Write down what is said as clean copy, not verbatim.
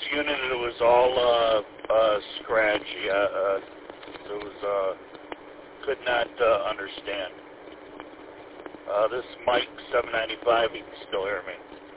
unit, it was all scratchy. It was could not understand. This is Mike 795. You can still hear me.